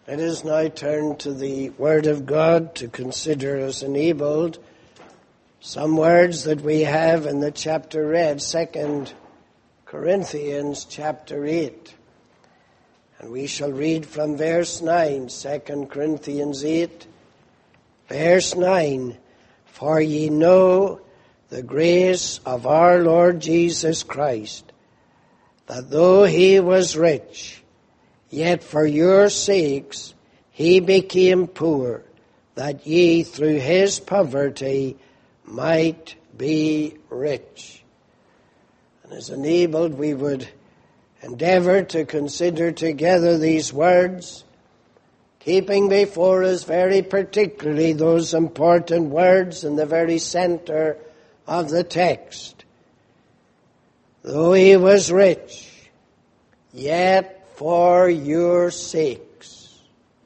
Let us now turn to the Word of God to consider as enabled some words that we have in the chapter read, 2 Corinthians chapter 8. And we shall read from verse 9, 2 Corinthians 8, verse 9. For ye know the grace of our Lord Jesus Christ, that though he was rich, yet for your sakes he became poor, that ye through his poverty might be rich. And as enabled, we would endeavor to consider together these words, keeping before us very particularly those important words in the very center of the text. Though he was rich, yet for your sakes.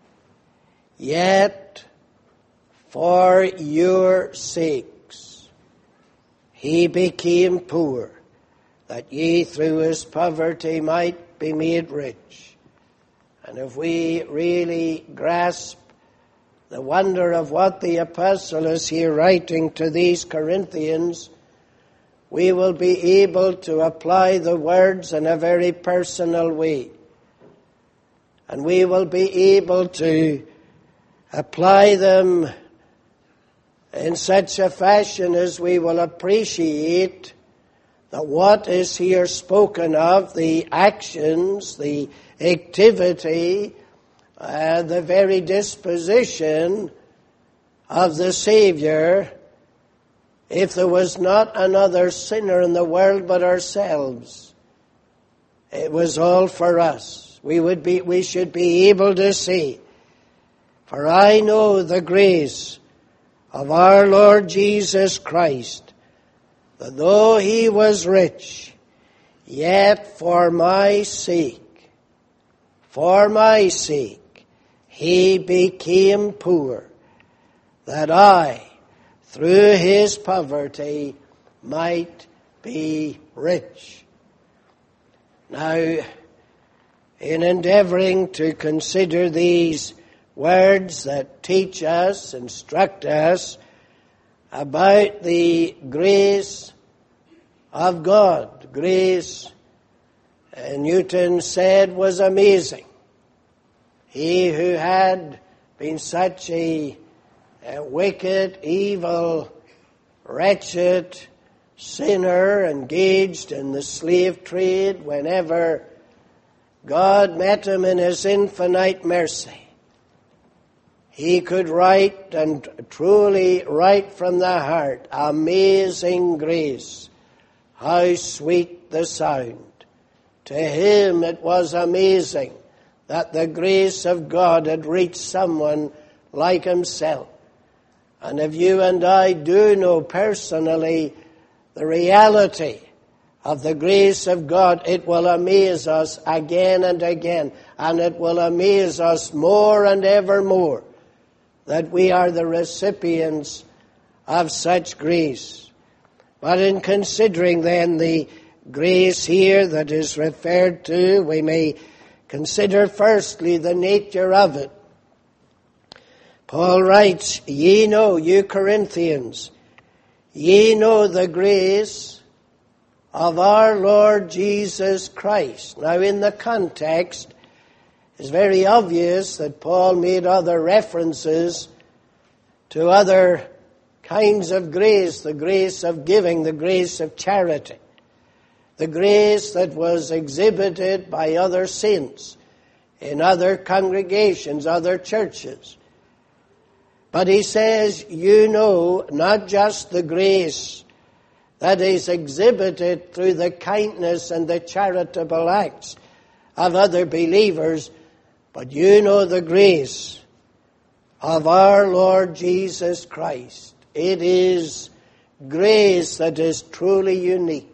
Yet for your sakes he became poor, that ye through his poverty might be made rich. And if we really grasp the wonder of what the apostle is here writing to these Corinthians, we will be able to apply the words in a very personal way. And we will be able to apply them in such a fashion as we will appreciate that what is here spoken of, the actions, the activity, the very disposition of the Savior, if there was not another sinner in the world but ourselves, it was all for us. We should be able to say, for I know the grace of our Lord Jesus Christ, that though he was rich, yet for my sake, he became poor, that I, through his poverty, might be rich. Now, in endeavoring to consider these words that teach us, instruct us about the grace of God. Grace, Newton said, was amazing. He who had been such a wicked, evil, wretched sinner engaged in the slave trade, whenever God met him in his infinite mercy, he could write, and truly write from the heart, amazing grace, how sweet the sound. To him it was amazing that the grace of God had reached someone like himself. And if you and I do know personally the reality of the grace of God, it will amaze us again and again, and it will amaze us more and ever more that we are the recipients of such grace. But in considering then the grace here that is referred to, we may consider firstly the nature of it. Paul writes, ye know, you Corinthians, ye know the grace of our Lord Jesus Christ. Now in the context, it's very obvious that Paul made other references to other kinds of grace, the grace of giving, the grace of charity, the grace that was exhibited by other saints in other congregations, other churches. But he says, you know not just the grace that is exhibited through the kindness and the charitable acts of other believers, but you know the grace of our Lord Jesus Christ. It is grace that is truly unique.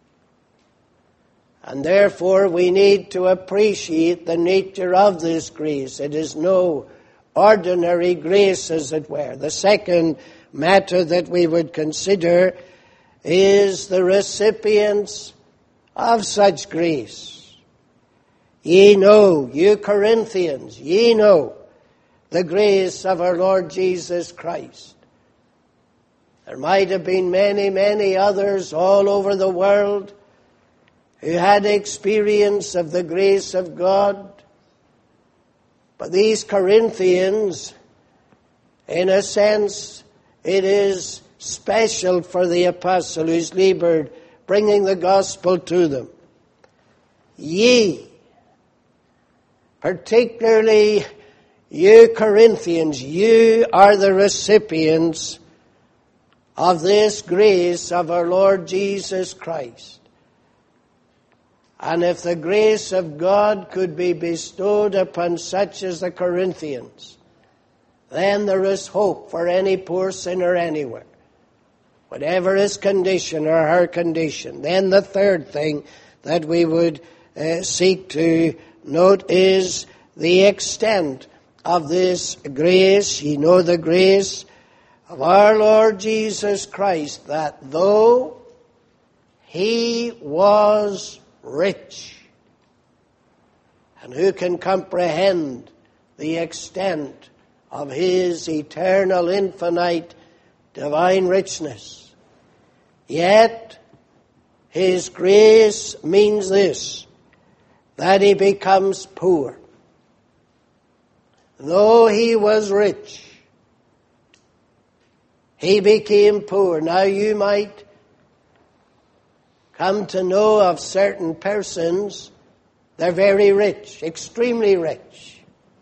And therefore we need to appreciate the nature of this grace. It is no ordinary grace, as it were. The second matter that we would consider is the recipients of such grace. Ye know, you Corinthians, ye know the grace of our Lord Jesus Christ. There might have been many, many others all over the world who had experience of the grace of God. But these Corinthians, in a sense, it is special for the apostle who's labored bringing the gospel to them. Ye, particularly you Corinthians, you are the recipients of this grace of our Lord Jesus Christ. And if the grace of God could be bestowed upon such as the Corinthians, then there is hope for any poor sinner anywhere, whatever his condition or her condition. Then the third thing that we would seek to note is the extent of this grace. You know the grace of our Lord Jesus Christ, that though he was rich, and who can comprehend the extent of his eternal, infinite, divine richness, yet his grace means this, that he becomes poor. Though he was rich, he became poor. Now you might come to know of certain persons, they're very rich, extremely rich.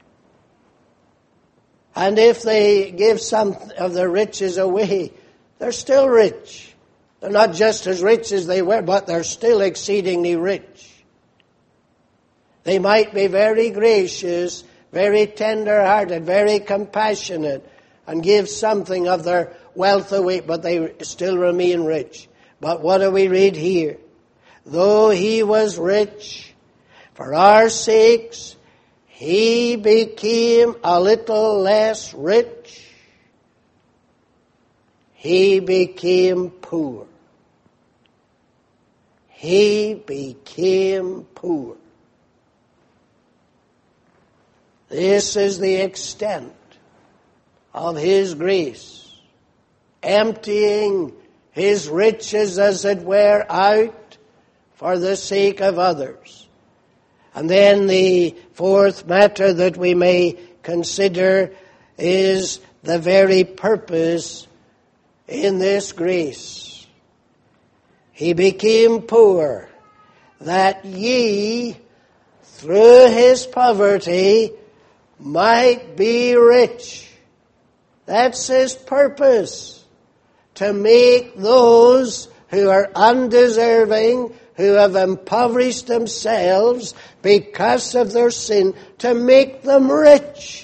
And if they give some of their riches away, they're still rich. They're not just as rich as they were, but they're still exceedingly rich. They might be very gracious, very tender-hearted, very compassionate, and give something of their wealth away, but they still remain rich. But what do we read here? Though he was rich, for our sakes, he became a little less rich. He became poor. He became poor. This is the extent of his grace, emptying his riches, as it were, out for the sake of others. And then the fourth matter that we may consider is the very purpose in this grace. He became poor, that ye, through his poverty, might be rich. That's his purpose. To make those who are undeserving, who have impoverished themselves because of their sin, to make them rich.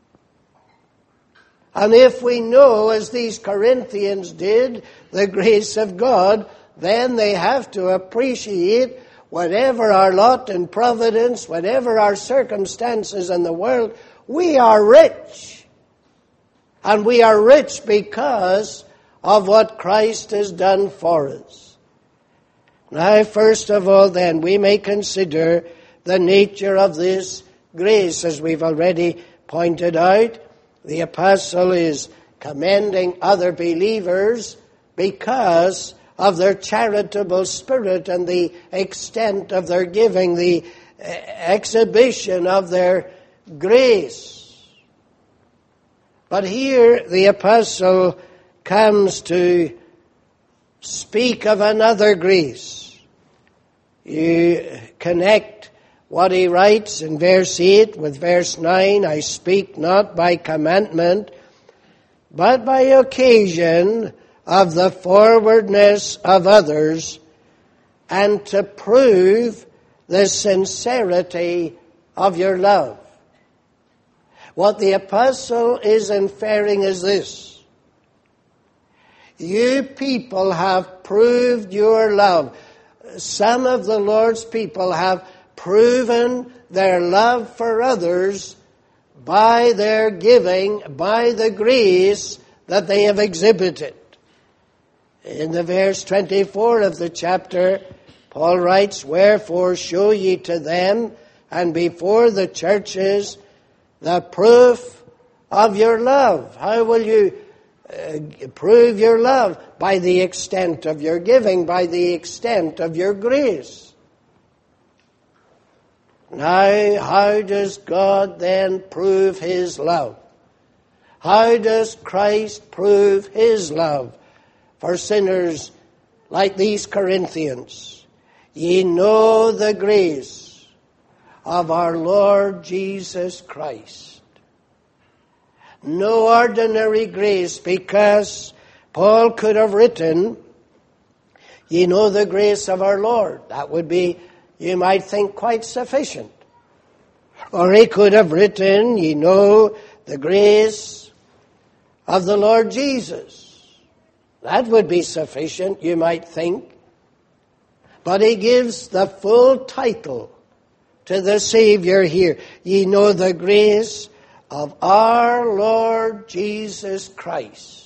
And if we know, as these Corinthians did, the grace of God, then they have to appreciate whatever our lot and providence, whatever our circumstances in the world, we are rich. And we are rich because of what Christ has done for us. Now, first of all, then, we may consider the nature of this grace. As we've already pointed out, the apostle is commending other believers because of their charitable spirit and the extent of their giving, the exhibition of their grace. But here the apostle comes to speak of another grace. You connect what he writes in verse 8 with verse 9, I speak not by commandment, but by occasion of the forwardness of others, and to prove the sincerity of your love. What the apostle is inferring is this. You people have proved your love. Some of the Lord's people have proven their love for others by their giving, by the grace that they have exhibited. In the verse 24 of the chapter, Paul writes, Wherefore show ye to them and before the churches the proof of your love. How will you prove your love? By the extent of your giving, by the extent of your grace. Now, how does God then prove His love? How does Christ prove His love for sinners like these Corinthians? Ye know the grace of our Lord Jesus Christ. No ordinary grace, because Paul could have written, ye know the grace of our Lord. That would be, you might think, quite sufficient. Or he could have written, ye know the grace of the Lord Jesus. That would be sufficient, you might think. But he gives the full title to the Savior here. Ye know the grace of our Lord Jesus Christ.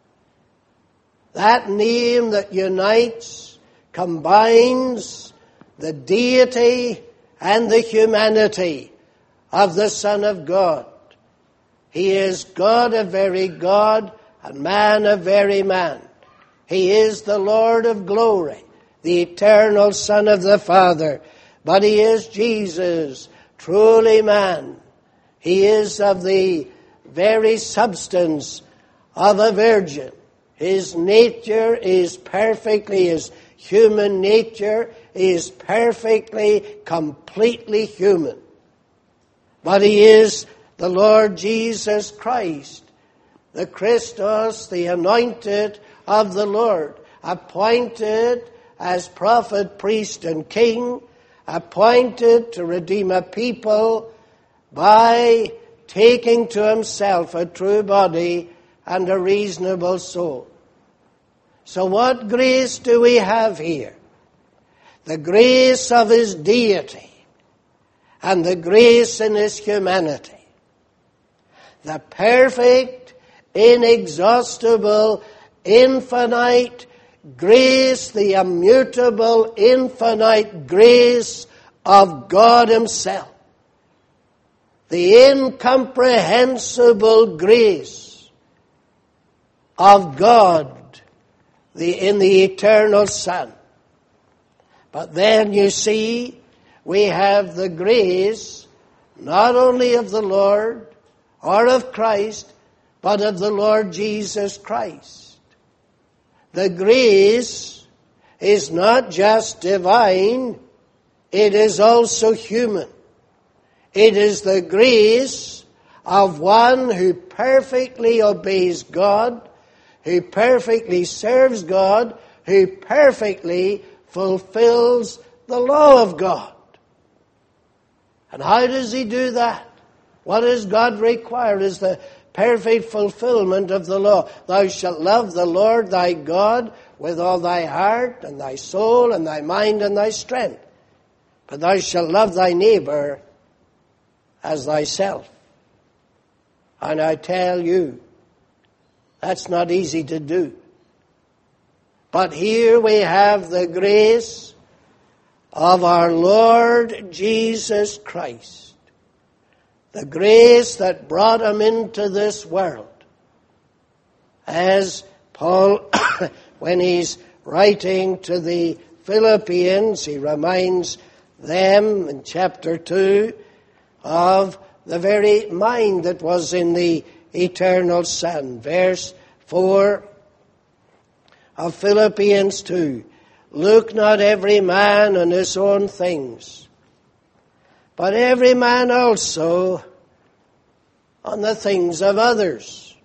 That name that unites, combines the deity and the humanity of the Son of God. He is God, a very God, and man, a very man. He is the Lord of glory, the eternal Son of the Father. But He is Jesus, truly man. He is of the very substance of a virgin. His nature is perfectly, His human nature is perfectly, completely human. But He is the Lord Jesus Christ, the Christos, the anointed of the Lord, appointed as prophet, priest, and king, appointed to redeem a people by taking to Himself a true body and a reasonable soul. So what grace do we have here? The grace of His deity and the grace in His humanity. The perfect, inexhaustible, infinite grace, the immutable, infinite grace of God Himself. The incomprehensible grace of God in the eternal Son. But then you see, we have the grace not only of the Lord or of Christ, but of the Lord Jesus Christ. The grace is not just divine, it is also human. It is the grace of one who perfectly obeys God, who perfectly serves God, who perfectly fulfills the law of God. And how does He do that? What does God require is the perfect fulfillment of the law. Thou shalt love the Lord thy God with all thy heart and thy soul and thy mind and thy strength. But thou shalt love thy neighbor as thyself. And I tell you, that's not easy to do. But here we have the grace of our Lord Jesus Christ. The grace that brought Him into this world. As Paul, when he's writing to the Philippians, he reminds them in chapter 2 of the very mind that was in the eternal Son. Verse 4 of Philippians 2. Look not every man on his own things, but every man also on the things of others.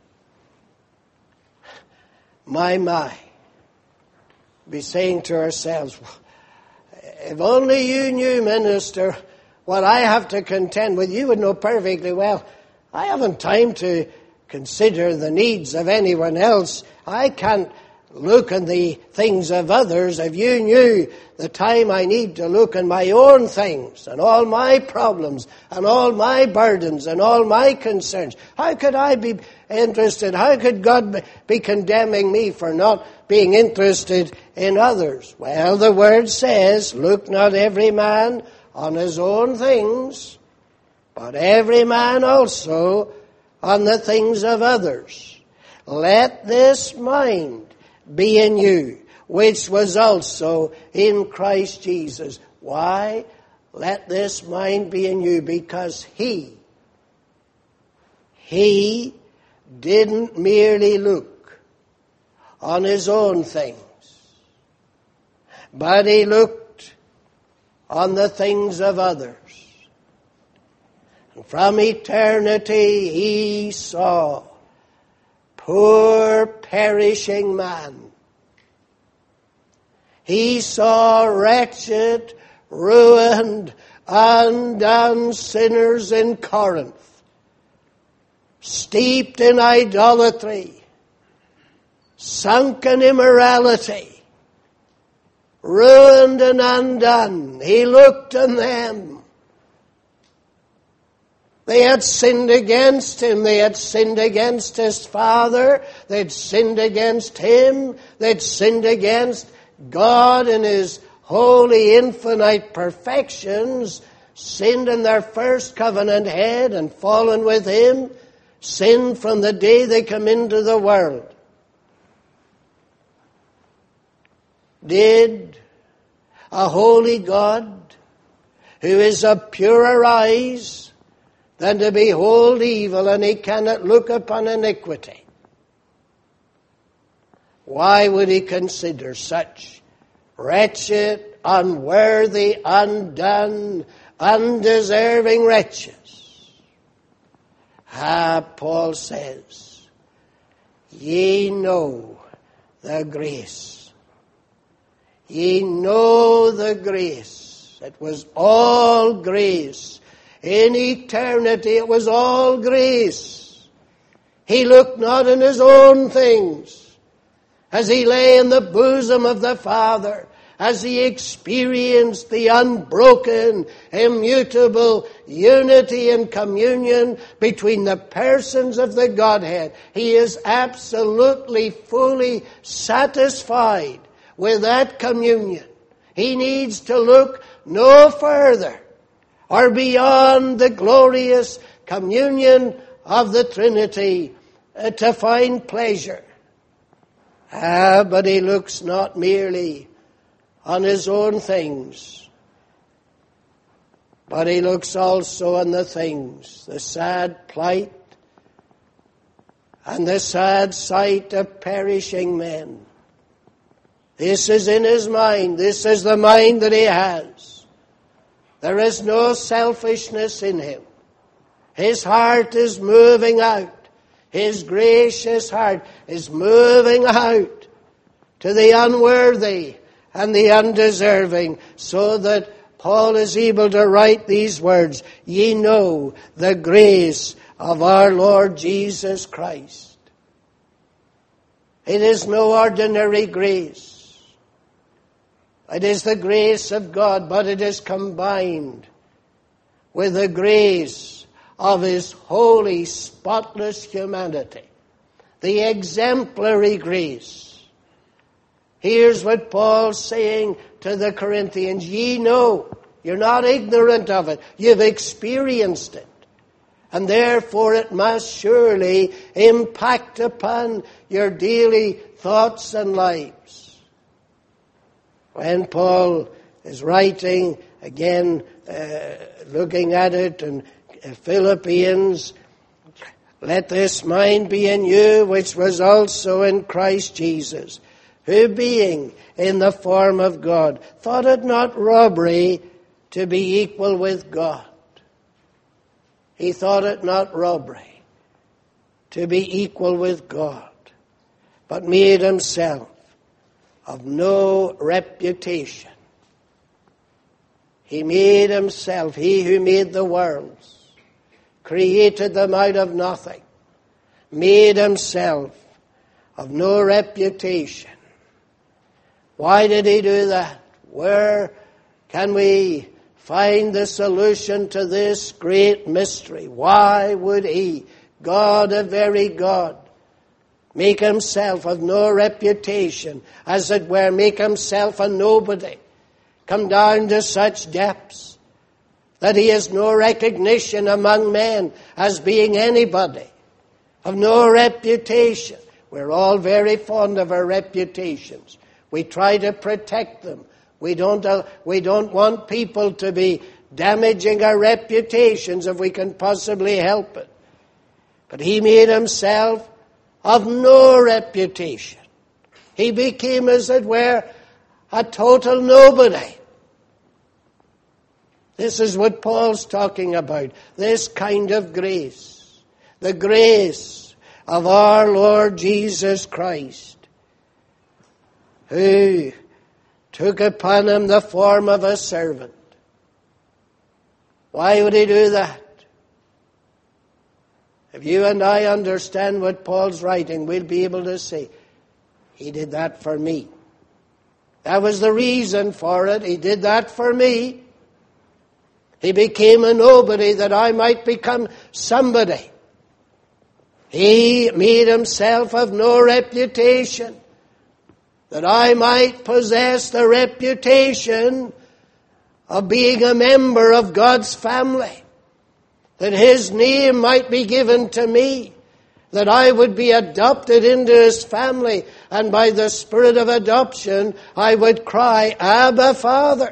My. Be saying to ourselves, if only you knew, minister, what I have to contend with. You would know perfectly well. I haven't time to consider the needs of anyone else. I can't look on the things of others. If you knew the time I need to look on my own things and all my problems and all my burdens and all my concerns, how could I be interested? How could God be condemning me for not being interested in others? Well, the Word says, look not every man on his own things, but every man also on the things of others. Let this mind be in you, which was also in Christ Jesus. Why? Let this mind be in you, because He didn't merely look on His own things, but He looked on the things of others. And from eternity He saw poor perishing man. He saw wretched, ruined, undone sinners in Corinth, steeped in idolatry, sunken immorality, ruined and undone. He looked on them. They had sinned against Him. They had sinned against His Father. They'd sinned against Him. They'd sinned against God in His holy, infinite perfections, sinned in their first covenant head and fallen with Him, sinned from the day they come into the world. Did a holy God, who is of purer eyes than to behold evil, and He cannot look upon iniquity, why would He consider such wretched, unworthy, undone, undeserving wretches? Paul says, ye know the grace. Ye know the grace. It was all grace. In eternity it was all grace. He looked not in His own things. As He lay in the bosom of the Father, as He experienced the unbroken, immutable unity and communion between the persons of the Godhead, He is absolutely, fully satisfied with that communion. He needs to look no further or beyond the glorious communion of the Trinity to find pleasure. But He looks not merely on His own things, but He looks also on the things, the sad plight and the sad sight of perishing men. This is in His mind. This is the mind that He has. There is no selfishness in Him. His heart is moving out. His gracious heart is moving out to the unworthy and the undeserving, so that Paul is able to write these words, ye know the grace of our Lord Jesus Christ. It is no ordinary grace. It is the grace of God, but it is combined with the grace of His holy, spotless humanity. The exemplary grace. Here's what Paul's saying to the Corinthians. Ye know, you're not ignorant of it. You've experienced it. And therefore it must surely impact upon your daily thoughts and lives. When Paul is writing, again, looking at it, and Philippians, let this mind be in you, which was also in Christ Jesus, who being in the form of God, thought it not robbery to be equal with God. He thought it not robbery to be equal with God, but made Himself of no reputation. He made Himself, He who made the worlds, created them out of nothing, made Himself of no reputation. Why did He do that? Where can we find the solution to this great mystery? Why would He, God, a very God, make Himself of no reputation, as it were, make Himself a nobody, come down to such depths that he has no recognition among men as being anybody, of no reputation. We're all very fond of our reputations. We try to protect them. We don't want people to be damaging our reputations if we can possibly help it. But he made himself of no reputation. He became, as it were, a total nobody. This is what Paul's talking about, this kind of grace. The grace of our Lord Jesus Christ, who took upon him the form of a servant. Why would he do that? If you and I understand what Paul's writing, we'll be able to say, he did that for me. That was the reason for it. He did that for me. He became a nobody that I might become somebody. He made himself of no reputation, that I might possess the reputation of being a member of God's family, that his name might be given to me, that I would be adopted into his family, and by the spirit of adoption I would cry, Abba, Father.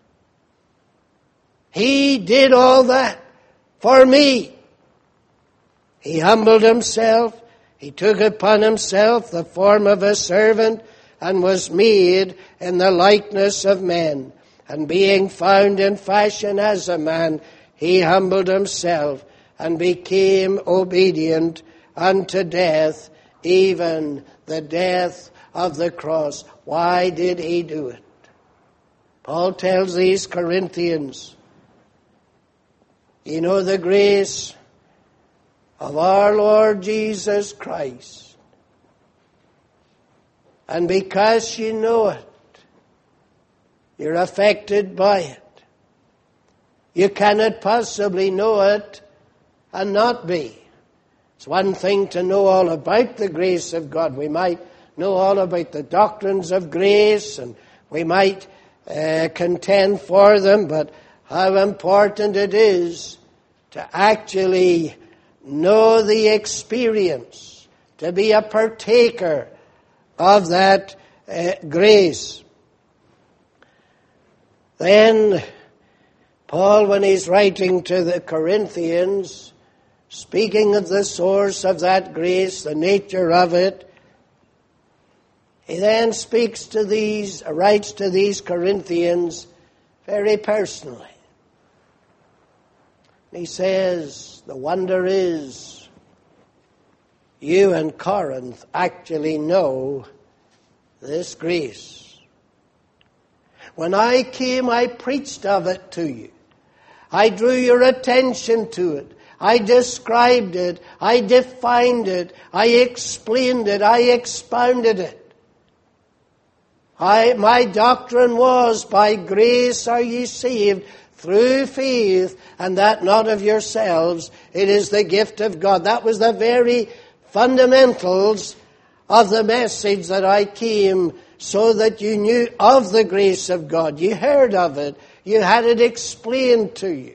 He did all that for me. He humbled himself. He took upon himself the form of a servant and was made in the likeness of men. And being found in fashion as a man, he humbled himself and became obedient unto death, even the death of the cross. Why did he do it? Paul tells these Corinthians, you know the grace of our Lord Jesus Christ. And because you know it, you're affected by it. You cannot possibly know it and not be. It's one thing to know all about the grace of God. We might know all about the doctrines of grace and we might contend for them, but how important it is to actually know the experience, to be a partaker of that grace. Then Paul, when he's writing to the Corinthians, speaking of the source of that grace, the nature of it, he then writes to these Corinthians very personally. He says, the wonder is you in Corinth actually know this grace. When I came, I preached of it to you. I drew your attention to it. I described it. I defined it. I explained it. I expounded it. My doctrine was, by grace are ye saved, through faith, and that not of yourselves. It is the gift of God. That was the very fundamentals of the message that I came, so that you knew of the grace of God. You heard of it. You had it explained to you.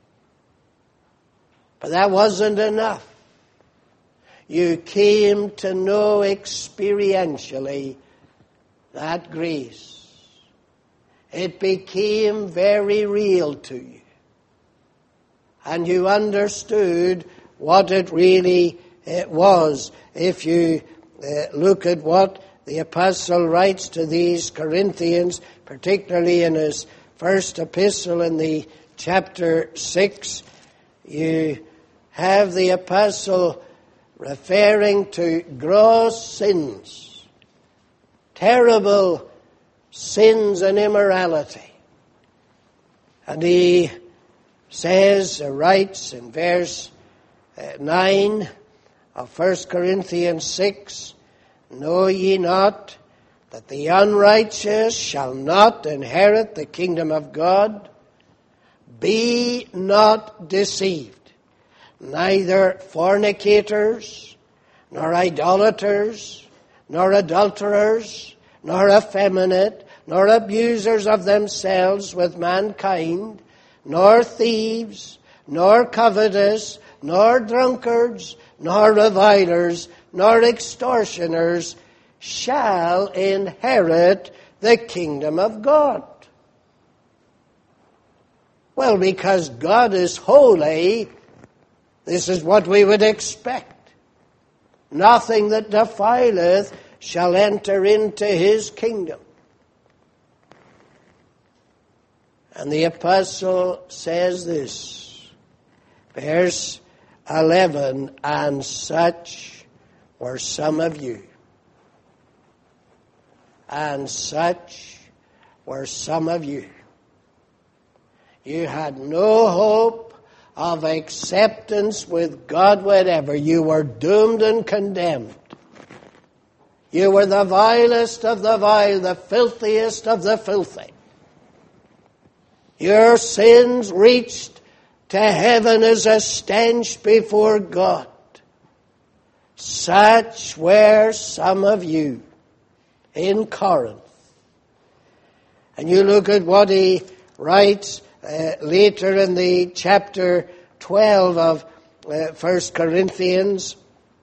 But that wasn't enough. You came to know experientially that grace. It became very real to you. And you understood what it really was. If you look at what the apostle writes to these Corinthians, particularly in his first epistle in the chapter 6, you have the apostle referring to gross sins, terrible sins and immorality. And he writes in verse 9 of 1 Corinthians 6, know ye not that the unrighteous shall not inherit the kingdom of God? Be not deceived. Neither fornicators, nor idolaters, nor adulterers, nor effeminate, nor abusers of themselves with mankind, nor thieves, nor covetous, nor drunkards, nor revilers, nor extortioners shall inherit the kingdom of God. Well, because God is holy, this is what we would expect. Nothing that defileth shall enter into his kingdom. And the apostle says this, verse 11, and such were some of you. And such were some of you. You had no hope of acceptance with God whatever. You were doomed and condemned. You were the vilest of the vile, the filthiest of the filthy. Your sins reached to heaven as a stench before God. Such were some of you in Corinth. And you look at what he writes later in the chapter 12 of 1 Corinthians,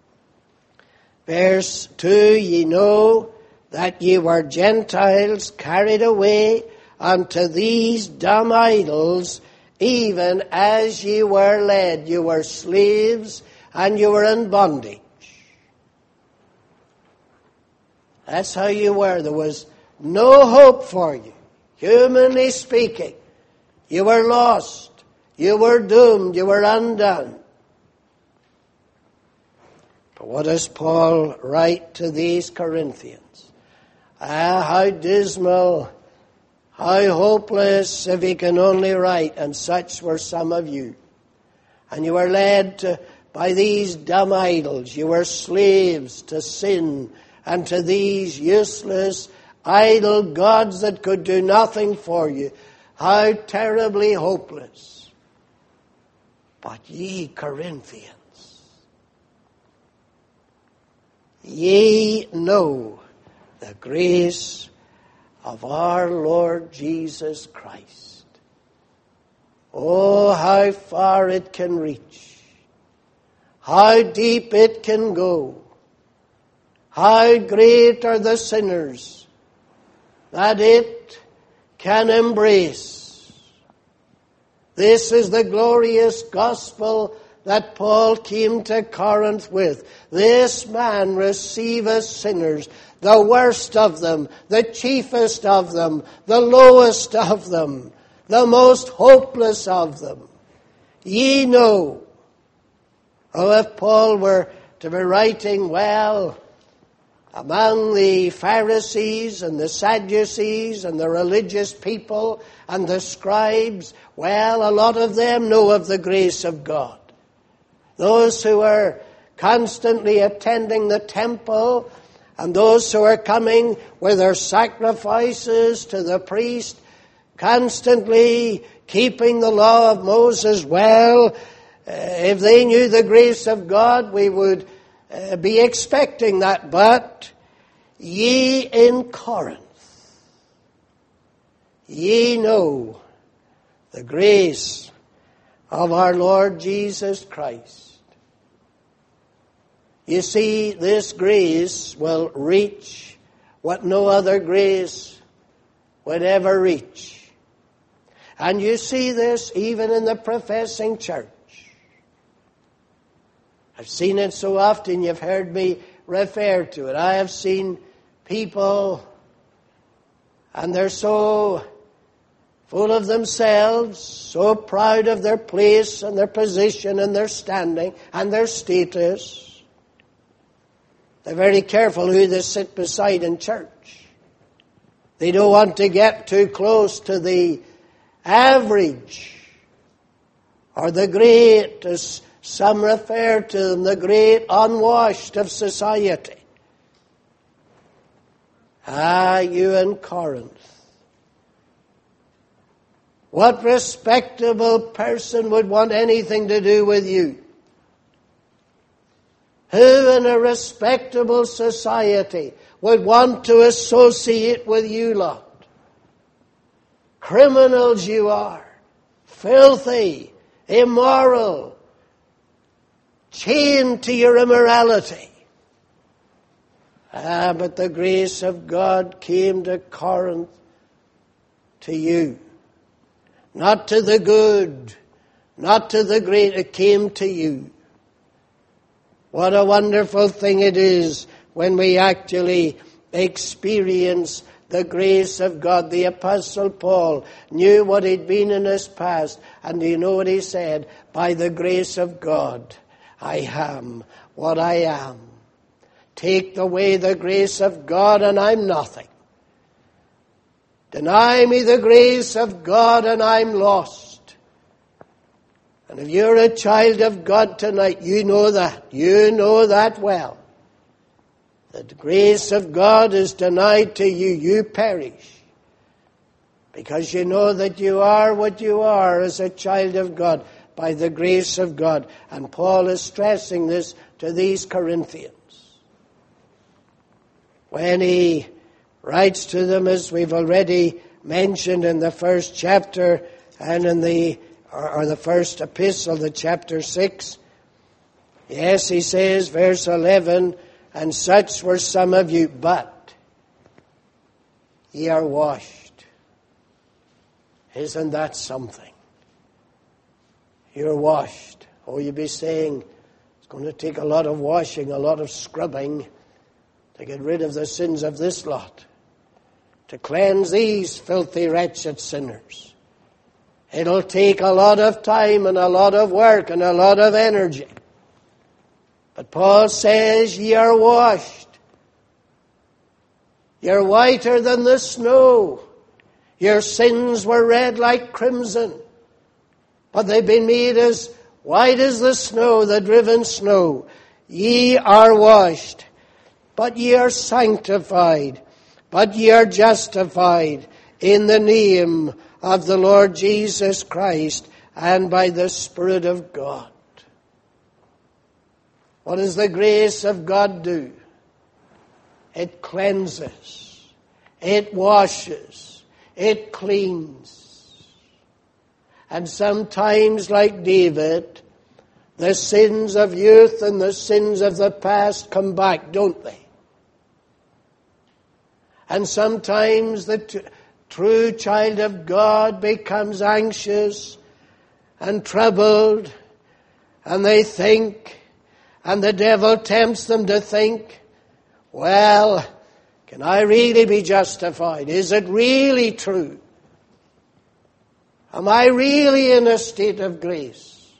verse 2, ye know that ye were Gentiles carried away unto these dumb idols, even as ye were led. You were slaves and you were in bondage. That's how you were. There was no hope for you, humanly speaking. You were lost. You were doomed. You were undone. But what does Paul write to these Corinthians? How dismal, how hopeless, if he can only write, and such were some of you. And you were led by these dumb idols. You were slaves to sin and to these useless idol gods that could do nothing for you. How terribly hopeless. But ye Corinthians, ye know the grace of our Lord Jesus Christ. Oh, how far it can reach. How deep it can go. How great are the sinners that it can embrace. This is the glorious gospel that Paul came to Corinth with. This man receiveth sinners, the worst of them, the chiefest of them, the lowest of them, the most hopeless of them. Ye know. Oh, if Paul were to be writing, well, among the Pharisees and the Sadducees and the religious people and the scribes, well, a lot of them know of the grace of God. Those who are constantly attending the temple and those who are coming with their sacrifices to the priest, constantly keeping the law of Moses, well, if they knew the grace of God, we would be expecting that. But ye in Corinth, ye know the grace of our Lord Jesus Christ. You see, this grace will reach what no other grace would ever reach. And you see this even in the professing church. I've seen it so often, you've heard me refer to it. I have seen people, and they're so full of themselves, so proud of their place and their position and their standing and their status. They're very careful who they sit beside in church. They don't want to get too close to the average or the great, as some refer to them, the great unwashed of society. You in Corinth. What respectable person would want anything to do with you? Who in a respectable society would want to associate with you lot? Criminals you are. filthy, immoral, chained to your immorality. But the grace of God came to Corinth, to you. Not to the good, not to the great, it came to you. What a wonderful thing it is when we actually experience the grace of God. The Apostle Paul knew what he'd been in his past, and do you know what he said? By the grace of God, I am what I am. Take away the grace of God and I'm nothing. Deny me the grace of God and I'm lost. And if you're a child of God tonight, you know that. You know that well. That the grace of God is denied to you, you perish. Because you know that you are what you are as a child of God by the grace of God. And Paul is stressing this to these Corinthians. When he writes to them, as we've already mentioned in the first chapter and in the first epistle, the chapter 6. Yes, he says, verse 11, and such were some of you, but ye are washed. Isn't that something? You're washed. Oh, you'd be saying, it's going to take a lot of washing, a lot of scrubbing to get rid of the sins of this lot, to cleanse these filthy, wretched sinners. It'll take a lot of time and a lot of work and a lot of energy. But Paul says, ye are washed. You're whiter than the snow. Your sins were red like crimson, but they've been made as white as the snow, the driven snow. Ye are washed, but ye are sanctified, but ye are justified in the name of the Lord Jesus Christ and by the Spirit of God. What does the grace of God do? It cleanses, it washes, it cleans. And sometimes, like David, the sins of youth and the sins of the past come back, don't they? And sometimes the true child of God becomes anxious and troubled, and they think, and the devil tempts them to think, well, can I really be justified? Is it really true? Am I really in a state of grace?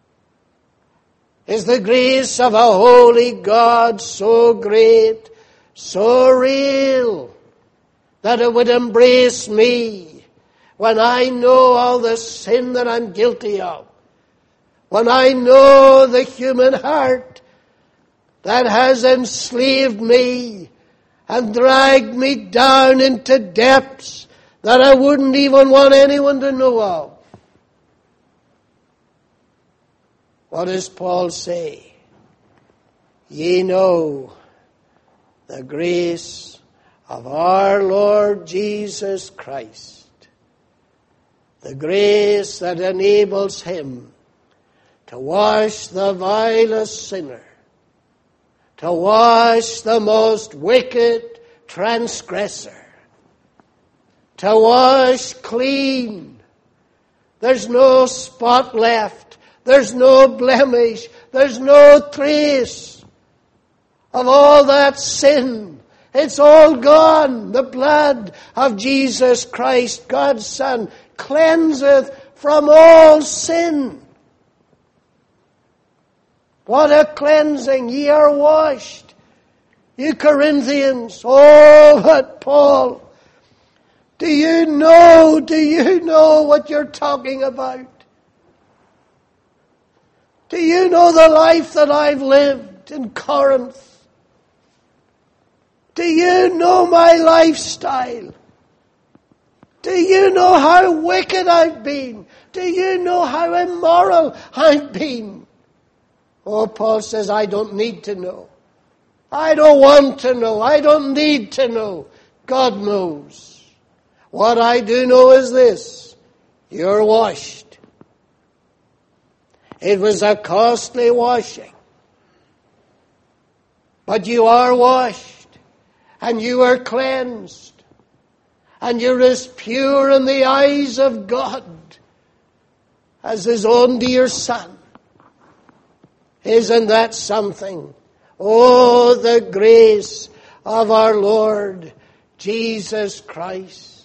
Is the grace of a holy God so great, so real, that it would embrace me when I know all the sin that I'm guilty of? When I know the human heart that has enslaved me and dragged me down into depths that I wouldn't even want anyone to know of. What does Paul say? Ye know the grace of our Lord Jesus Christ, the grace that enables him to wash the vilest sinner, to wash the most wicked transgressor, to wash clean. There's no spot left. There's no blemish. There's no trace of all that sin. It's all gone. The blood of Jesus Christ, God's Son, cleanseth from all sin. What a cleansing. Ye are washed. You Corinthians. Oh, but Paul, do you know what you're talking about? Do you know the life that I've lived in Corinth? Do you know my lifestyle? Do you know how wicked I've been? Do you know how immoral I've been? Oh, Paul says, I don't need to know. I don't want to know. I don't need to know. God knows. What I do know is this. You're washed. It was a costly washing. But you are washed, and you are cleansed, and you're as pure in the eyes of God as His own dear Son. Isn't that something? Oh, the grace of our Lord Jesus Christ.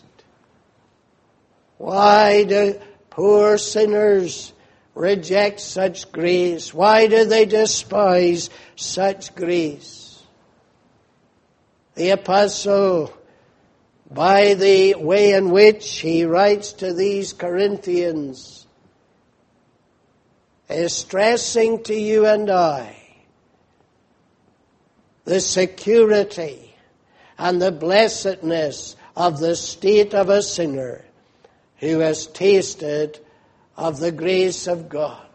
Why do poor sinners reject such grace? Why do they despise such grace? The apostle, by the way in which he writes to these Corinthians, is stressing to you and I the security and the blessedness of the state of a sinner who has tasted of the grace of God.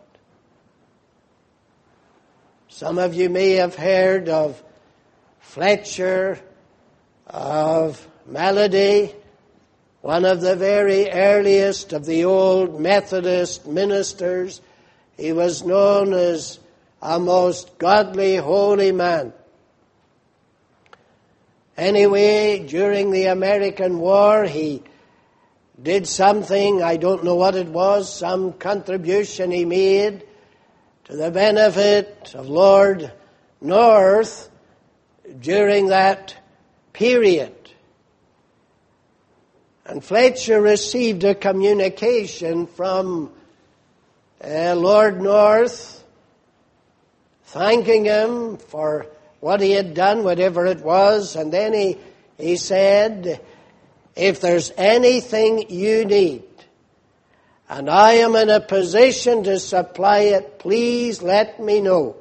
Some of you may have heard of Fletcher of Melody, one of the very earliest of the old Methodist ministers. He was known as a most godly, holy man. Anyway, during the American War, he did something, I don't know what it was, some contribution he made to the benefit of Lord North during that period. And Fletcher received a communication from Lord North thanking him for what he had done, whatever it was. And then he said, if there's anything you need, and I am in a position to supply it, please let me know.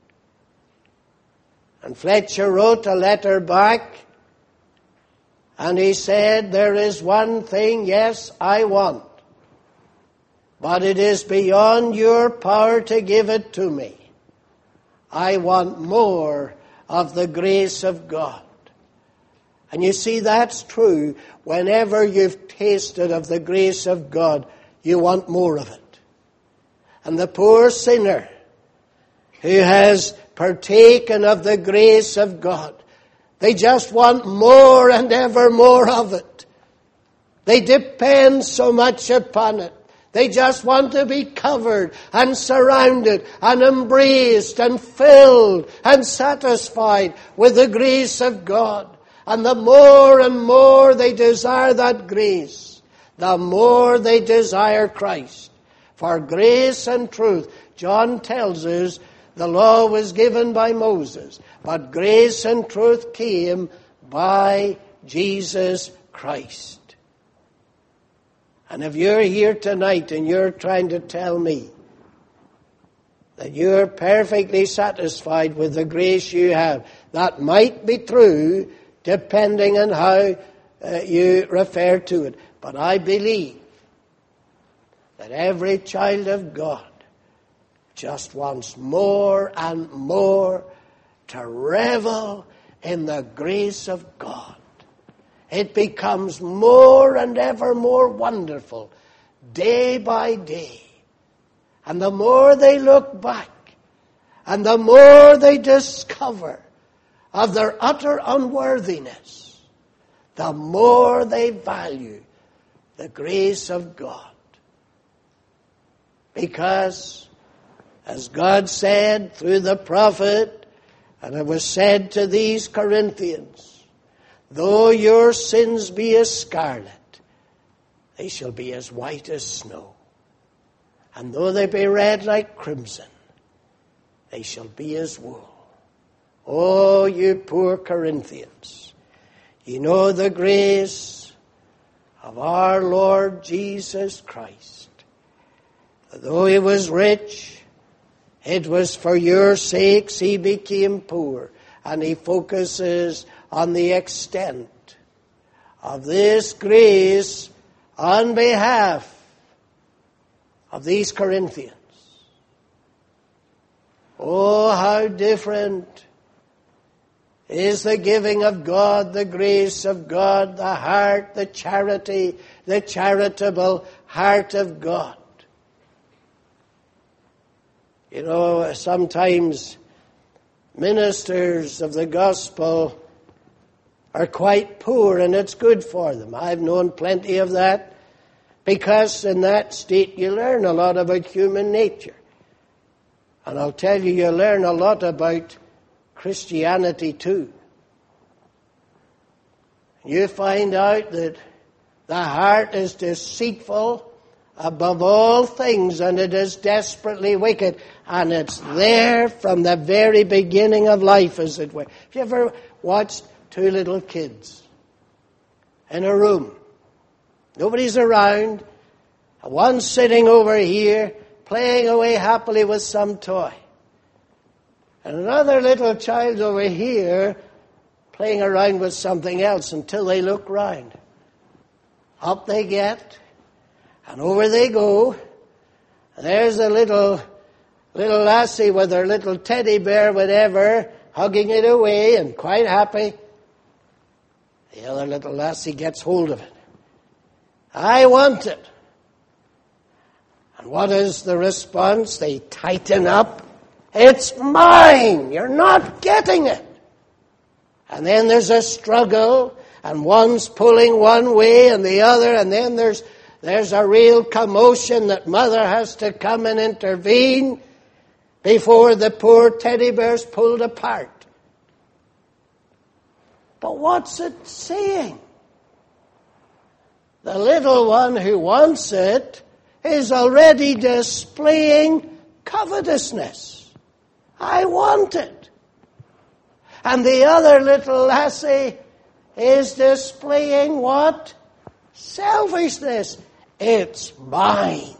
And Fletcher wrote a letter back, and he said, there is one thing, yes, I want, but it is beyond your power to give it to me. I want more of the grace of God. And you see, that's true. Whenever you've tasted of the grace of God, you want more of it. And the poor sinner who has partaken of the grace of God, they just want more and ever more of it. They depend so much upon it. They just want to be covered and surrounded and embraced and filled and satisfied with the grace of God. And the more and more they desire that grace, the more they desire Christ. For grace and truth, John tells us, the law was given by Moses, but grace and truth came by Jesus Christ. And if you're here tonight and you're trying to tell me that you're perfectly satisfied with the grace you have, that might be true depending on how you refer to it. But I believe that every child of God just wants more and more to revel in the grace of God. It becomes more and ever more wonderful day by day. And the more they look back and the more they discover of their utter unworthiness, the more they value the grace of God. Because, as God said through the prophet, and it was said to these Corinthians, though your sins be as scarlet, they shall be as white as snow. And though they be red like crimson, they shall be as wool. Oh, you poor Corinthians, you know the grace of our Lord Jesus Christ. Though he was rich, it was for your sakes he became poor. And he focuses on the extent of this grace on behalf of these Corinthians. Oh, how different is the giving of God, the grace of God, the heart, the charity, the charitable heart of God. You know, sometimes ministers of the gospel are quite poor, and it's good for them. I've known plenty of that, because in that state you learn a lot about human nature. And I'll tell you, you learn a lot about Christianity too. You find out that the heart is deceitful above all things, and it is desperately wicked. And it's there from the very beginning of life, as it were. Have you ever watched two little kids in a room? Nobody's around. One's sitting over here, playing away happily with some toy. And another little child over here, playing around with something else until they look round. Up they get, and over they go. And there's a little lassie with her little teddy bear, whatever, hugging it away and quite happy. The other little lassie gets hold of it. I want it. And what is the response? They tighten up. It's mine. You're not getting it. And then there's a struggle, and one's pulling one way and the other, and then there's a real commotion that mother has to come and intervene before the poor teddy bear's pulled apart. But what's it saying? The little one who wants it is already displaying covetousness. I want it. And the other little lassie is displaying what? Selfishness. It's mine.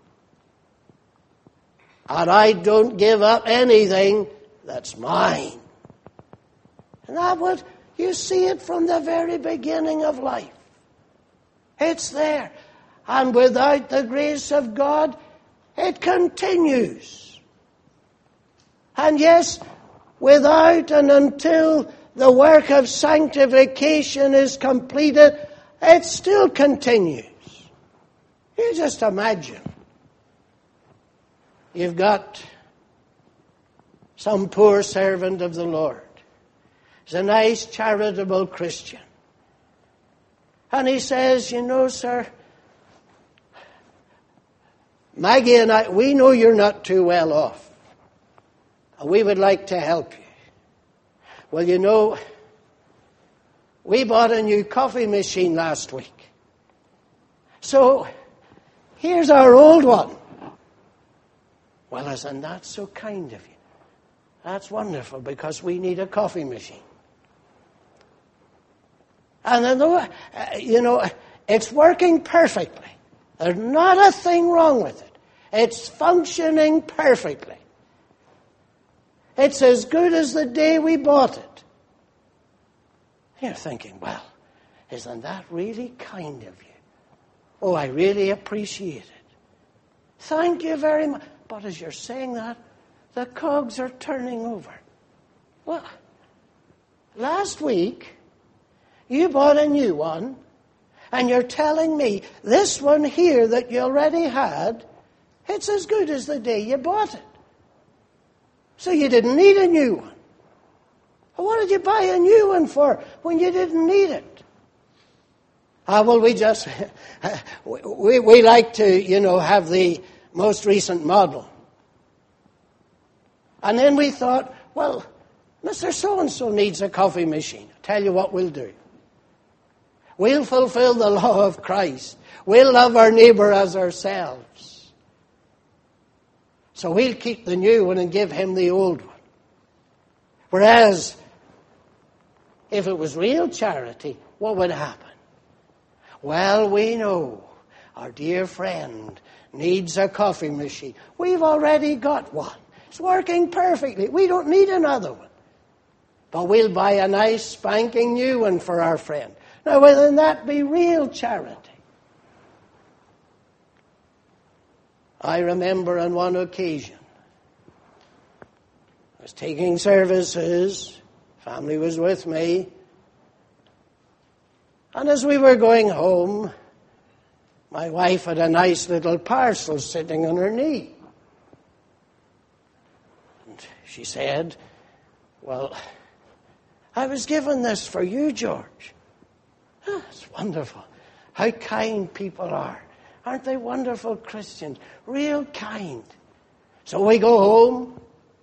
And I don't give up anything that's mine. And that would, you see it from the very beginning of life. It's there. And without the grace of God, it continues. And yes, without and until the work of sanctification is completed, it still continues. You just imagine. You've got some poor servant of the Lord. He's a nice, charitable Christian. And he says, you know, sir, Maggie and I, we know you're not too well off. And we would like to help you. Well, you know, we bought a new coffee machine last week. So, here's our old one. Well, isn't that so kind of you? That's wonderful, because we need a coffee machine. And then, you know, it's working perfectly. There's not a thing wrong with it. It's functioning perfectly. It's as good as the day we bought it. You're thinking, well, isn't that really kind of you? Oh, I really appreciate it. Thank you very much. But as you're saying that, the cogs are turning over. Well, last week, you bought a new one, and you're telling me this one here that you already had, it's as good as the day you bought it. So you didn't need a new one. Well, what did you buy a new one for when you didn't need it? Well, we just, we like to, you know, have the most recent model. And then we thought, well, Mr. So-and-so needs a coffee machine. I'll tell you what we'll do. We'll fulfill the law of Christ. We'll love our neighbor as ourselves. So we'll keep the new one and give him the old one. Whereas, if it was real charity, what would happen? Well, we know our dear friend needs a coffee machine. We've already got one. It's working perfectly. We don't need another one. But we'll buy a nice spanking new one for our friend. Now, wouldn't that be real charity? I remember on one occasion, I was taking services, family was with me, and as we were going home, my wife had a nice little parcel sitting on her knee. she said, "Well, I was given this for you, George." Oh, it's wonderful. How kind people are. Aren't they wonderful Christians? Real kind. So we go home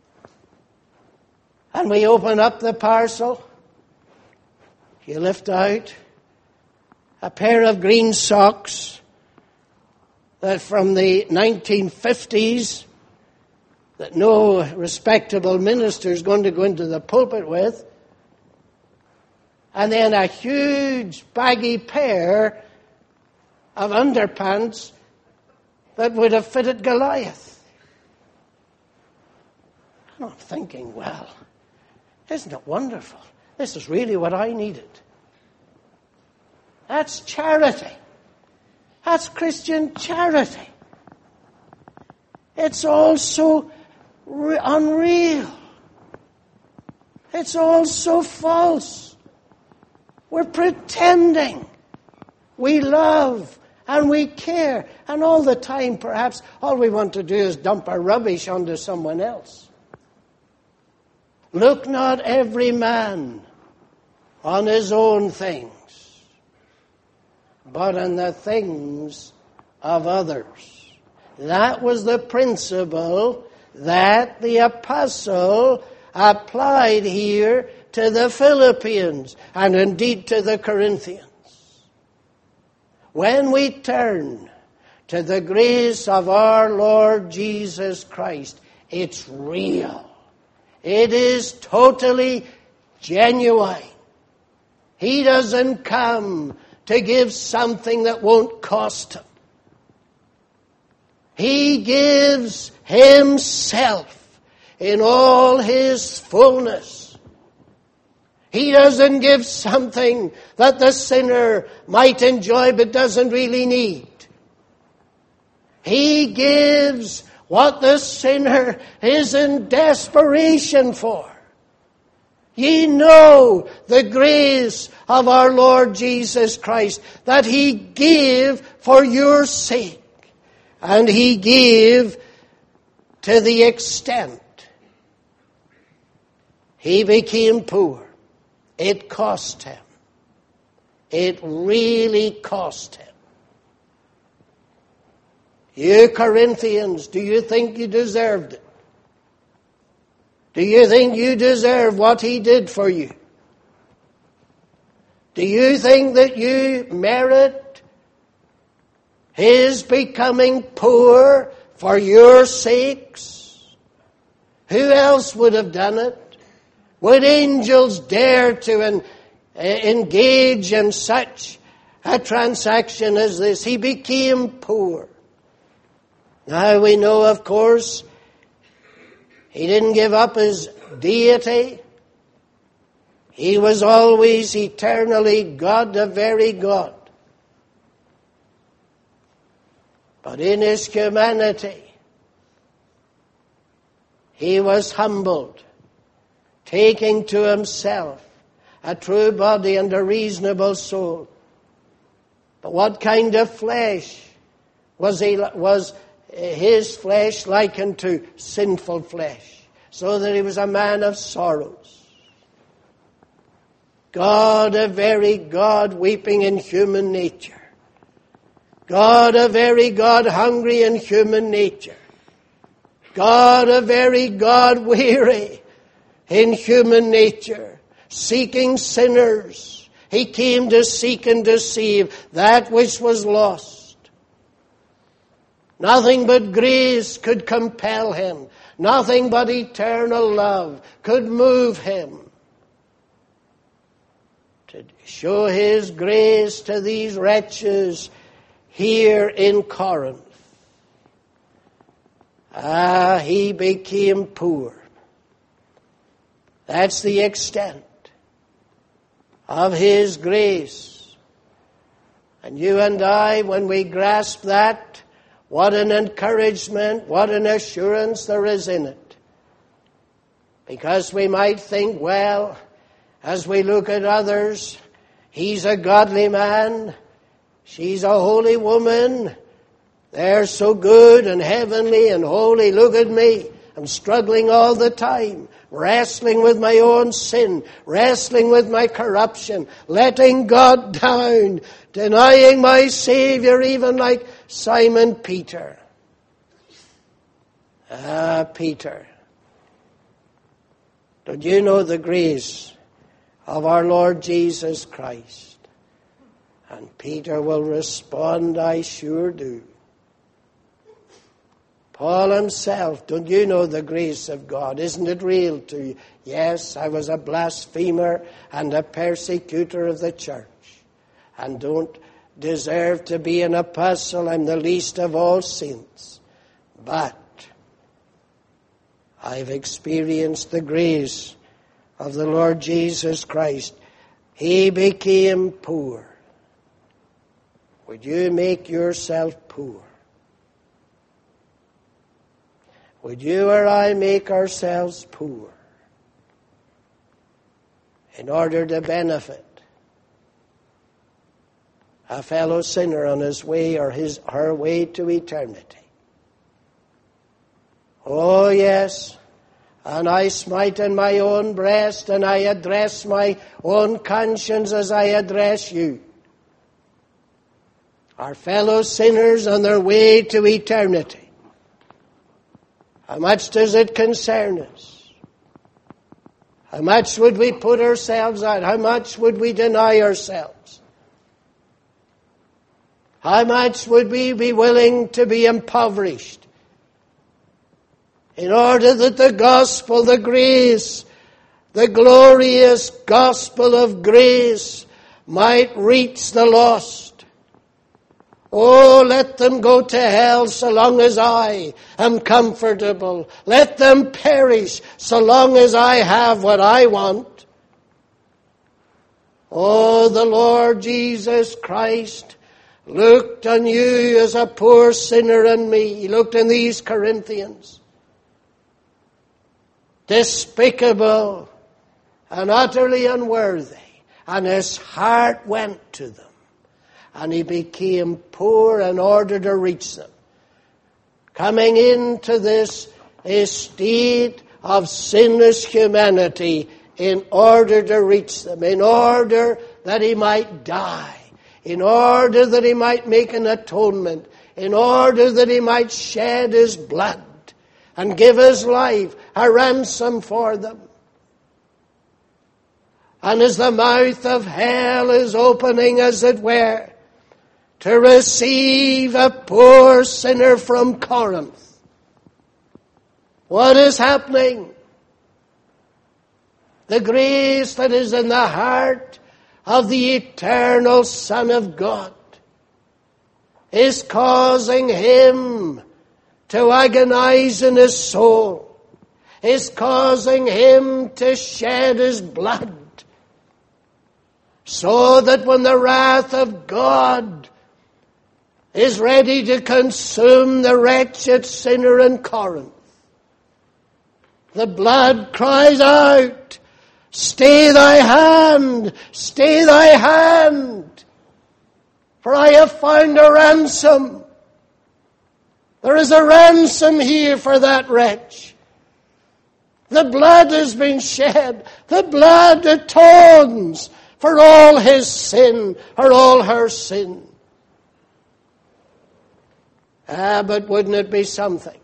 and we open up the parcel. You lift out a pair of green socks that from the 1950s that no respectable minister is going to go into the pulpit with. And then a huge baggy pair of underpants that would have fitted Goliath. And I'm thinking, well, isn't it wonderful? This is really what I needed. That's charity. That's Christian charity. It's all so unreal. It's all so false. We're pretending we love and we care. And all the time, perhaps, all we want to do is dump our rubbish onto someone else. Look not every man on his own things, but on the things of others. That was the principle that the apostle applied here to the Philippians and indeed to the Corinthians. When we turn to the grace of our Lord Jesus Christ, it's real. It is totally genuine. He doesn't come to give something that won't cost him. He gives himself in all his fullness. He doesn't give something that the sinner might enjoy but doesn't really need. He gives what the sinner is in desperation for. Ye know the grace of our Lord Jesus Christ, that He gave for your sake. And He gave to the extent He became poor. It cost Him. It really cost Him. You Corinthians, do you think you deserved it? Do you think you deserve what He did for you? Do you think that you merit His becoming poor for your sakes? Who else would have done it? Would angels dare to engage in such a transaction as this? He became poor. Now we know, of course, He didn't give up His deity. He was always eternally God, the very God. But in His humanity, He was humbled, taking to Himself a true body and a reasonable soul. But what kind of flesh was His flesh likened to? Sinful flesh, so that He was a man of sorrows. God, a very God, weeping in human nature. God, a very God, hungry in human nature. God, a very God, weary in human nature, seeking sinners. He came to seek and to save that which was lost. Nothing but grace could compel Him. Nothing but eternal love could move Him to show His grace to these wretches here in Corinth. He became poor. That's the extent of His grace. And you and I, when we grasp that, what an encouragement, what an assurance there is in it. Because we might think, well, as we look at others, he's a godly man, she's a holy woman, they're so good and heavenly and holy, look at me, I'm struggling all the time, wrestling with my own sin, wrestling with my corruption, letting God down, denying my Savior, even like Simon Peter. Peter. Don't you know the grace of our Lord Jesus Christ? And Peter will respond, I sure do. Paul himself, don't you know the grace of God? Isn't it real to you? Yes, I was a blasphemer and a persecutor of the church, and don't deserve to be an apostle. I'm the least of all saints. But I've experienced the grace of the Lord Jesus Christ. He became poor. Would you make yourself poor? Would you or I make ourselves poor in order to benefit a fellow sinner on his way or her way to eternity? Oh, yes, and I smite in my own breast, and I address my own conscience as I address you. Our fellow sinners on their way to eternity. How much does it concern us? How much would we put ourselves out? How much would we deny ourselves? How much would we be willing to be impoverished in order that the gospel, the grace, the glorious gospel of grace might reach the lost? Oh, let them go to hell so long as I am comfortable. Let them perish so long as I have what I want. Oh, the Lord Jesus Christ looked on you as a poor sinner and me. He looked on these Corinthians. Despicable and utterly unworthy. And his heart went to them. And he became poor in order to reach them. Coming into this state of sinless humanity in order to reach them. In order that he might die. In order that he might make an atonement. In order that he might shed his blood. And give his life a ransom for them. And as the mouth of hell is opening, as it were, to receive a poor sinner from Corinth, what is happening? The grace that is in the heart of the eternal Son of God is causing him to agonize in his soul, is causing him to shed his blood, so that when the wrath of God is ready to consume the wretched sinner in Corinth, the blood cries out, stay thy hand, for I have found a ransom. There is a ransom here for that wretch. The blood has been shed. The blood atones for all his sin, or all her sin. But wouldn't it be something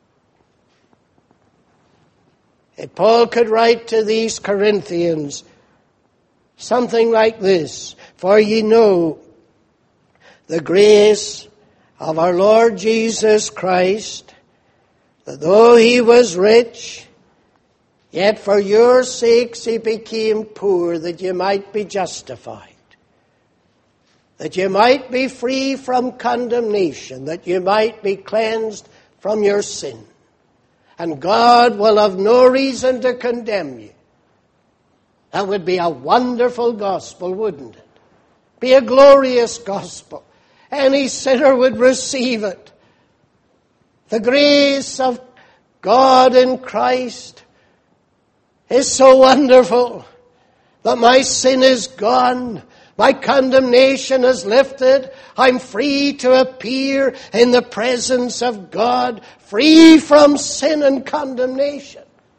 if Paul could write to these Corinthians something like this? For ye know the grace of our Lord Jesus Christ, that though he was rich, yet for your sakes he became poor, that you might be justified, that you might be free from condemnation, that you might be cleansed from your sin. And God will have no reason to condemn you. That would be a wonderful gospel, wouldn't it? Be a glorious gospel. Any sinner would receive it. The grace of God in Christ is so wonderful that my sin is gone, My condemnation is lifted. I'm free to appear in the presence of God, free from sin and condemnation.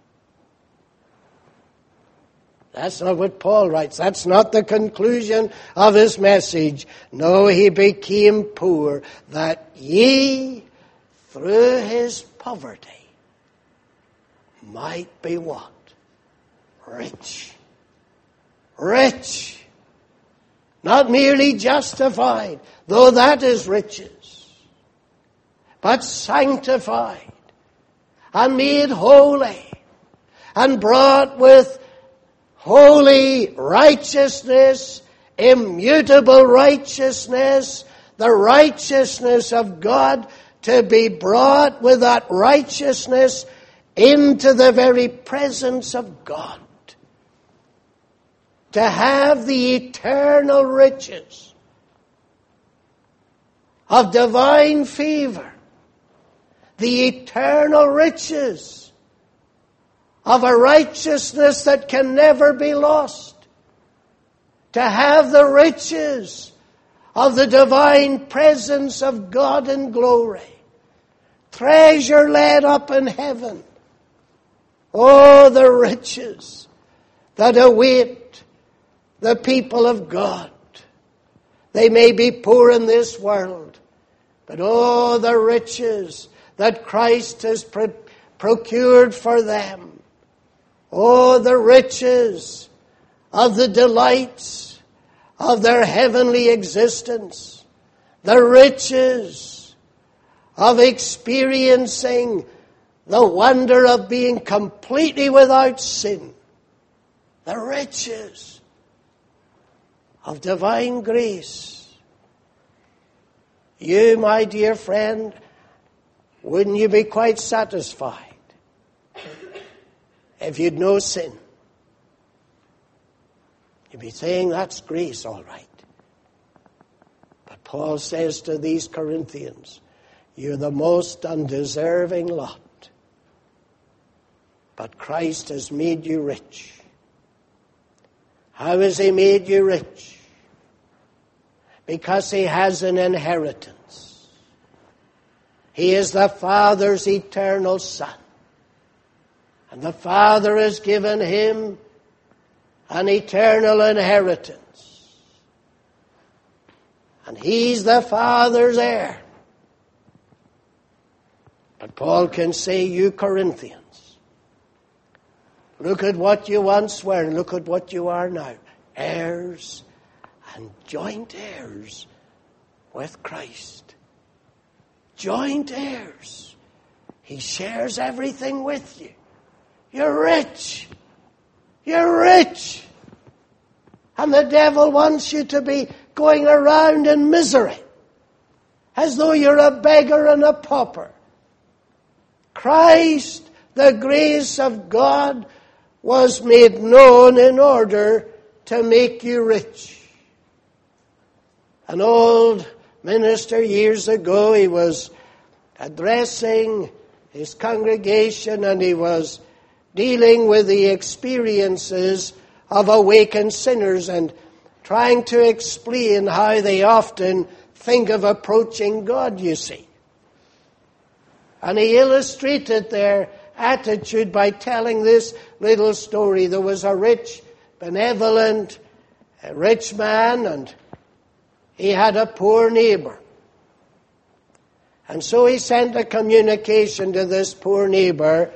That's not what Paul writes. That's not the conclusion of his message. No, he became poor, that ye, through his poverty, might be what? Rich. Rich. Not merely justified, though that is riches, but sanctified and made holy and brought with holy righteousness, immutable righteousness, the righteousness of God, to be brought with that righteousness into the very presence of God. To have the eternal riches of divine favor, the eternal riches of a righteousness that can never be lost, to have the riches of the divine presence of God in glory, treasure laid up in heaven. Oh, the riches that await the people of God. They may be poor in this world, but oh, the riches that Christ has procured for them. Oh, the riches of the delights of their heavenly existence. The riches of experiencing the wonder of being completely without sin. The riches of divine grace. You, my dear friend, wouldn't you be quite satisfied if you'd no sin? You'd be saying, that's grace, all right. But Paul says to these Corinthians, you're the most undeserving lot. But Christ has made you rich. How has he made you rich? Because he has an inheritance. He is the Father's eternal Son. And the Father has given him an eternal inheritance. And he's the Father's heir. But Paul can say, you Corinthians, look at what you once were, and look at what you are now. Heirs and joint heirs with Christ. Joint heirs. He shares everything with you. You're rich. You're rich. And the devil wants you to be going around in misery, as though you're a beggar and a pauper. Christ, the grace of God, was made known in order to make you rich. An old minister years ago, he was addressing his congregation and he was dealing with the experiences of awakened sinners and trying to explain how they often think of approaching God, you see. And he illustrated their attitude by telling this little story. There was a rich, benevolent, rich man, and he had a poor neighbor. And so he sent a communication to this poor neighbor.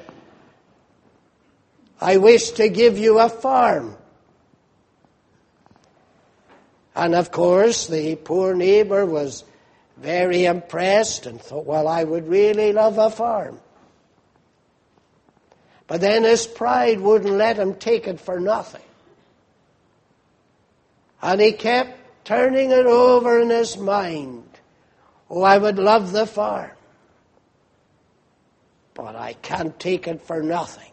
I wish to give you a farm. And of course, the poor neighbor was very impressed and thought, well, I would really love a farm. But then his pride wouldn't let him take it for nothing. And he kept turning it over in his mind. Oh, I would love the farm, but I can't take it for nothing.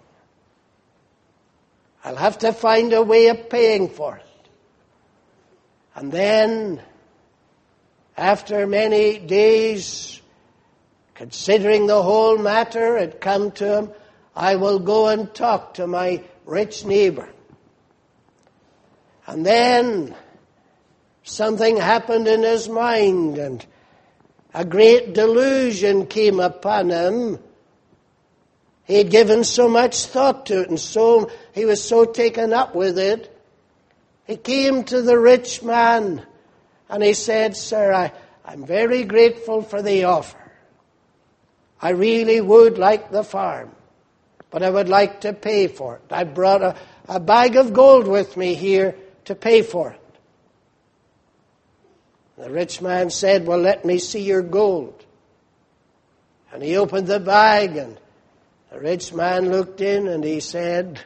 I'll have to find a way of paying for it. And then, after many days, considering the whole matter, it come to him, I will go and talk to my rich neighbor. And then something happened in his mind, and a great delusion came upon him. He had given so much thought to it, and so he was so taken up with it. He came to the rich man, and he said, "Sir, I'm very grateful for the offer. I really would like the farm, but I would like to pay for it. I brought a bag of gold with me here to pay for it." The rich man said, "Well, let me see your gold." And he opened the bag, and the rich man looked in, and he said,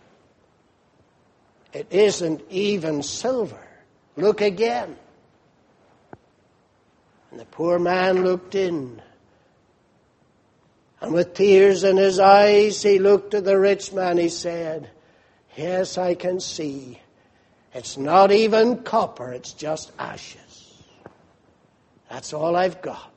"It isn't even silver. Look again." And the poor man looked in, and with tears in his eyes, he looked at the rich man. He said, "Yes, I can see. It's not even copper, it's just ashes. That's all I've got.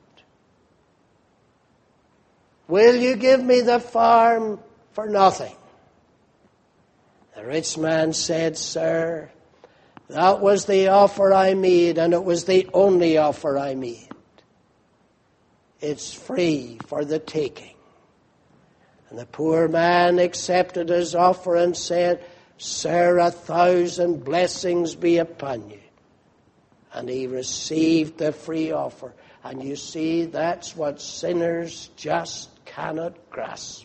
Will you give me the farm for nothing?" The rich man said, "Sir, that was the offer I made, and it was the only offer I made. It's free for the taking." And the poor man accepted his offer and said, "Sir, 1,000 blessings be upon you." And he received the free offer. And you see, that's what sinners just cannot grasp.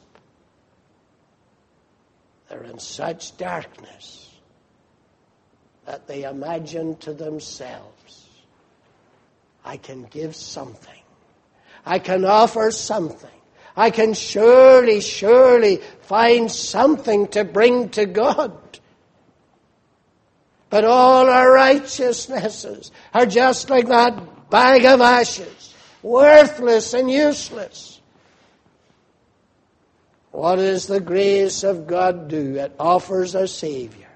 They're in such darkness that they imagine to themselves, "I can give something. I can offer something. I can surely find something to bring to God. But all our righteousnesses are just like that bag of ashes, worthless and useless." What does the grace of God do? It offers a Savior.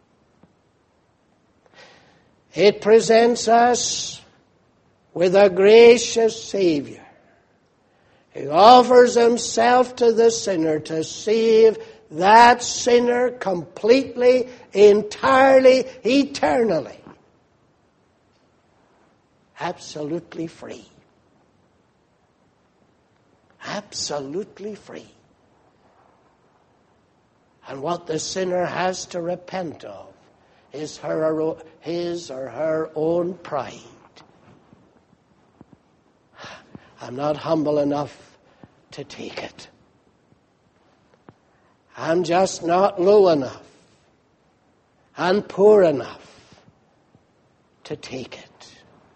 It presents us with a gracious Savior who offers himself to the sinner to save that sinner completely, entirely, eternally. Absolutely free. Absolutely free. And what the sinner has to repent of is his or her own pride. I'm not humble enough to take it. I'm just not low enough and poor enough to take it.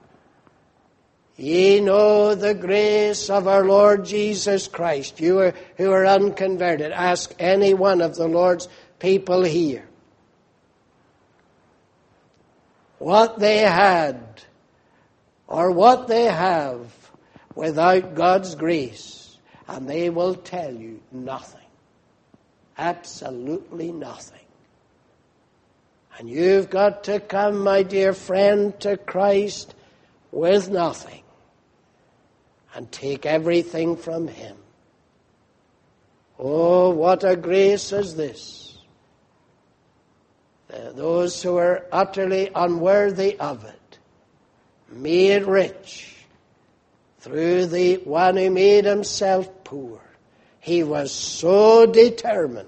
Ye know the grace of our Lord Jesus Christ. You who are unconverted, ask any one of the Lord's people here what they had or what they have without God's grace, and they will tell you nothing. Absolutely nothing. And you've got to come, my dear friend, to Christ with nothing and take everything from him. Oh, what a grace is this! Those who are utterly unworthy of it, made rich through the one who made himself poor. He was so determined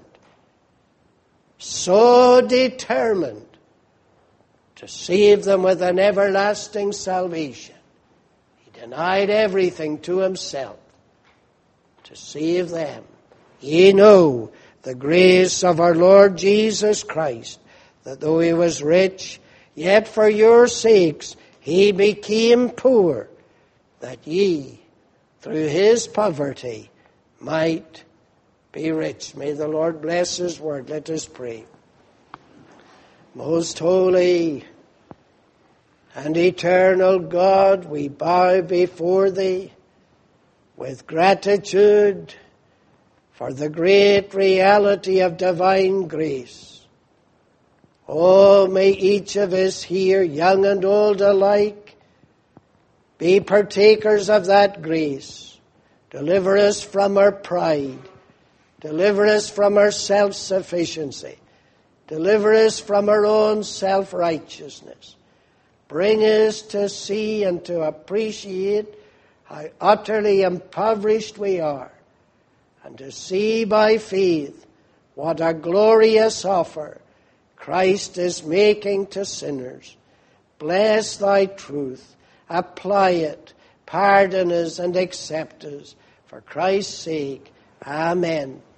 to save them with an everlasting salvation. He denied everything to himself to save them. Ye know the grace of our Lord Jesus Christ, that though he was rich, yet for your sakes he became poor, that ye, through his poverty, might be rich. May the Lord bless his word. Let us pray. Most holy and eternal God, we bow before thee with gratitude for the great reality of divine grace. Oh, may each of us here, young and old alike, be partakers of that grace. Deliver us from our pride. Deliver us from our self-sufficiency. Deliver us from our own self-righteousness. bring us to see and to appreciate how utterly impoverished we are, and to see by faith what a glorious offer Christ is making to sinners. Bless thy truth, apply it, pardon us and accept us. For Christ's sake, amen.